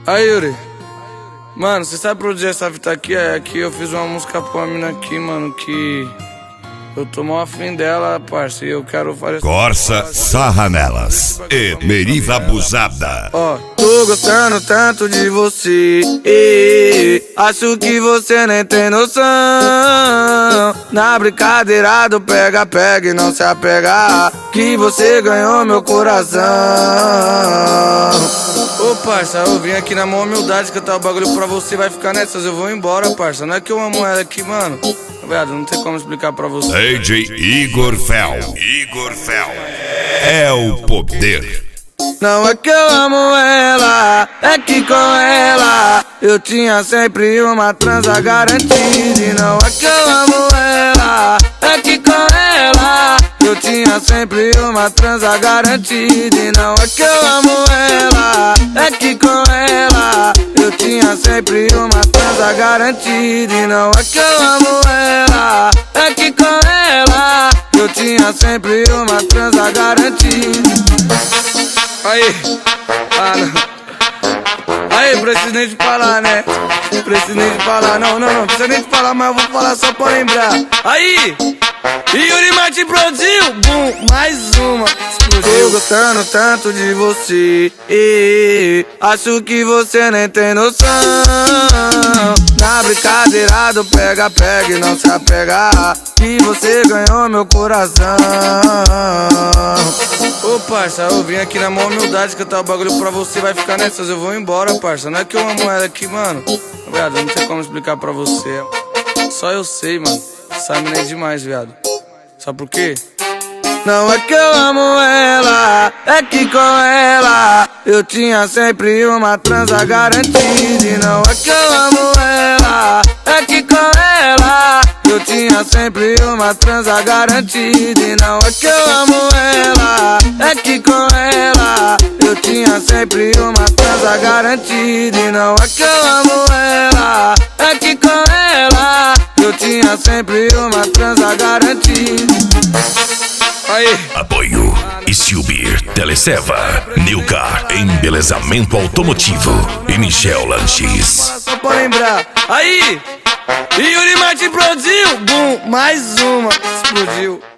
Aí, Yuri. Mano, você sabe produzir essa fita aqui? É que eu fiz uma música pra uma mina aqui, mano, que eu tô mal afim dela, parça, e eu quero fazer... Corsa Sarra Nelas e Meriva Abusada. Ó, tô gostando tanto de você, acho que você nem tem noção. Na brincadeira do pega-pega e não se apegar, que você ganhou meu coração. Ô parça, eu vim aqui na maior humildade cantar o bagulho pra você, vai ficar nessas, eu vou embora, parça. Não é que eu amo ela aqui, mano. Viado, não tem como explicar pra você. DJ Igor Fel. Igor Fel. É o poder. Não é que eu amo ela, é que com ela eu tinha sempre uma transa garantida. E não é que eu amo ela, é que com ela eu tinha sempre uma transa garantida. E não é que eu amo ela, é que com ela eu tinha sempre uma transa garantida. E não é que eu amo ela, é que com ela eu tinha sempre uma transa garantida. Aí, aí, preciso nem de falar, né? Preciso nem de falar, não precisa nem de falar, mas eu vou falar só pra lembrar. Aí, Yuri Martin produziu, bum, mais uma, explodiu. Tô gostando tanto de você, acho que você nem tem noção. Na brincadeira do pega-pega e não se apegar, que você ganhou meu coração. Ô parça, eu vim aqui na maior humildade cantar o bagulho pra você, vai ficar nessas, eu vou embora, parça. Não é que eu amo ela aqui, mano. Viado, não tem como explicar pra você. Só eu sei, mano. Sabe nem demais, viado. Sabe por quê? Não é que eu amo ela, é que com ela eu tinha sempre uma transa garantida. E não é que eu amo ela, é que com ela eu tinha sempre uma transa garantida. E não é que eu amo ela, é que com ela eu tinha sempre uma transa garantida. E não é que eu amo ela, é que com ela eu tinha sempre uma transa garantida. Aí. Apoio Stubir, Teleseva, Nilcar, Embelezamento Automotivo e Michel Lanches. Só pra lembrar. Aí, Yuri Martin produziu, bum, mais uma, explodiu.